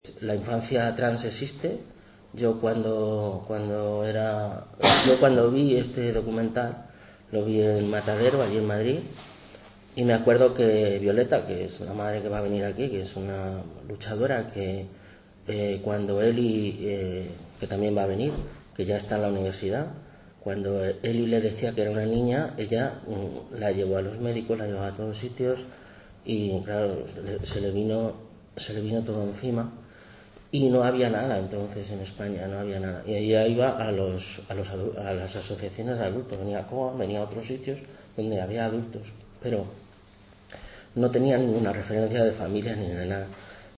La infancia trans existe. Yo cuando vi este documental, lo vi en Matadero, allí en Madrid, y me acuerdo que Violeta, que es la madre que va a venir aquí, que es una luchadora, que cuando Eli, que también va a venir, que ya está en la universidad, cuando Eli le decía que era una niña, ella la llevó a los médicos, la llevó a todos sitios, y claro, se le vino todo encima. Y no había nada entonces en España, no había nada. Y ella iba a las asociaciones de adultos, venía a COA, venía a otros sitios donde había adultos, pero no tenía ninguna referencia de familia ni de nada.